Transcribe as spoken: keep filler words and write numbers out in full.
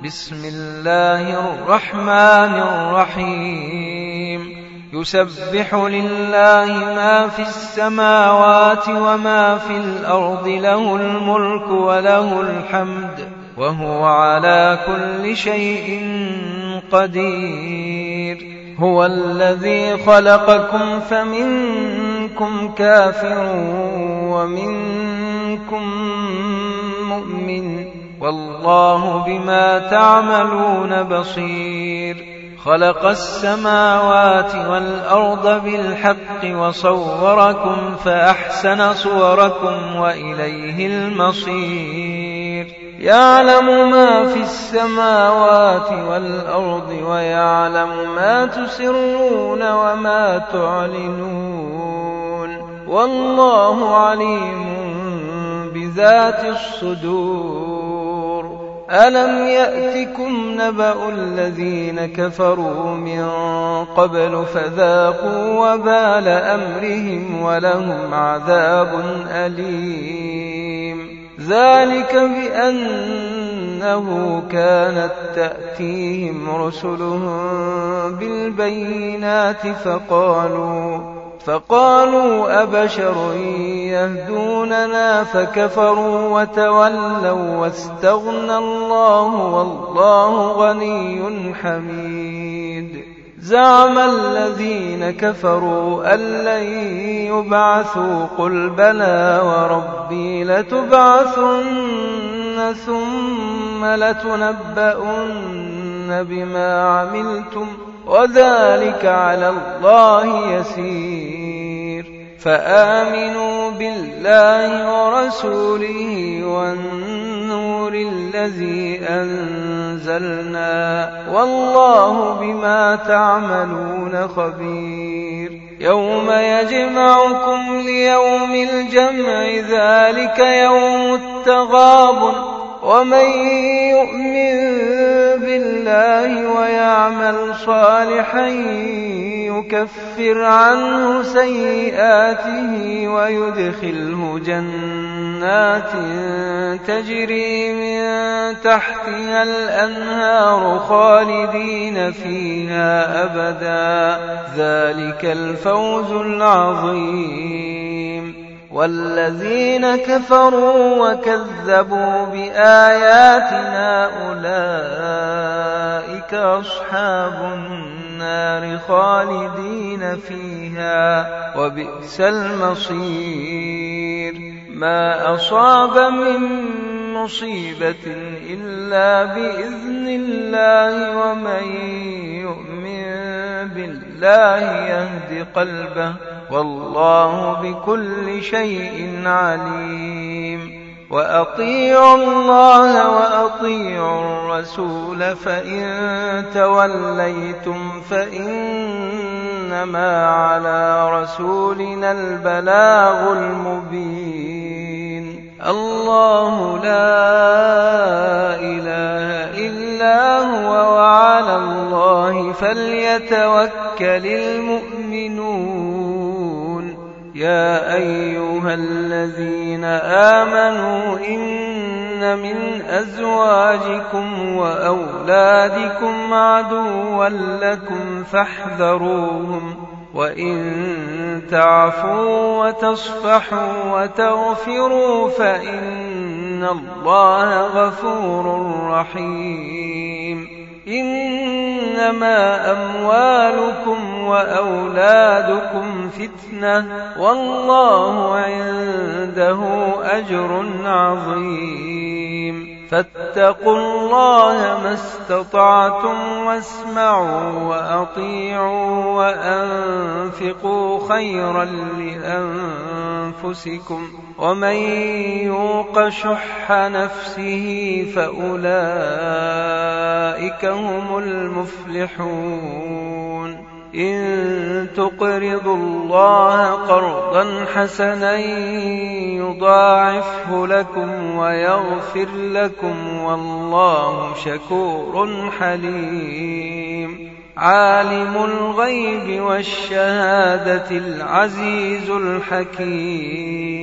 بسم الله الرحمن الرحيم يسبح لله ما في السماوات وما في الأرض له الملك وله الحمد وهو على كل شيء قدير هو الذي خلقكم فمنكم كافر ومنكم مؤمن والله بما تعملون بصير خلق السماوات والأرض بالحق وصوركم فأحسن صوركم وإليه المصير يعلم ما في السماوات والأرض ويعلم ما تسرون وما تعلنون والله عليم بذات الصدور ألم يأتكم نبأ الذين كفروا من قبل فذاقوا وبال أمرهم ولهم عذاب أليم ذلك بأنه كانت تأتيهم رسلهم بالبينات فقالوا فقالوا أبشر يهدوننا فكفروا وتولوا واستغنى الله والله غني حميد زعم الذين كفروا أن لن يبعثوا قل بلى وربي لتبعثن ثم لتنبؤن بما عملتم وذلك على الله يسير فآمنوا بالله ورسوله والنور الذي أنزلنا والله بما تعملون خبير يوم يجمعكم ليوم الجمع ذلك يوم التغابن ومن يؤمن بالله ويعمل صالحا يكفر عنه سيئاته ويدخله جنات تجري من تحتها الأنهار خالدين فيها أبدا ذلك الفوز العظيم والذين كفروا وكذبوا بآياتنا أولئك أصحاب النار خالدين فيها وبئس المصير ما أصاب من مصيبة إلا بإذن الله ومن يؤمن بالله يهد قلبه والله بكل شيء عليم وأطيعوا الله وأطيعوا الرسول فإن توليتم فإنما على رسولنا البلاغ المبين الله لا إله إلا هو وعلى الله فليتوكل المؤمنون يا أيها الذين آمنوا إن من أزواجكم وأولادكم عدوا لكم فاحذروهم وإن تعفوا وتصفحوا وتغفروا فإن الله غفور رحيم إنما أموالكم وأولادكم فتنة والله عنده أجر عظيم فاتقوا الله ما استطعتم واسمعوا وأطيعوا وأنفقوا خيرا لأنفسكم ومن يوق شح نفسه فأولئك هم المفلحون إن تقرضوا الله قرضا حسنا يضاعفه لكم ويغفر لكم والله شكور حليم عالم الغيب والشهادة العزيز الحكيم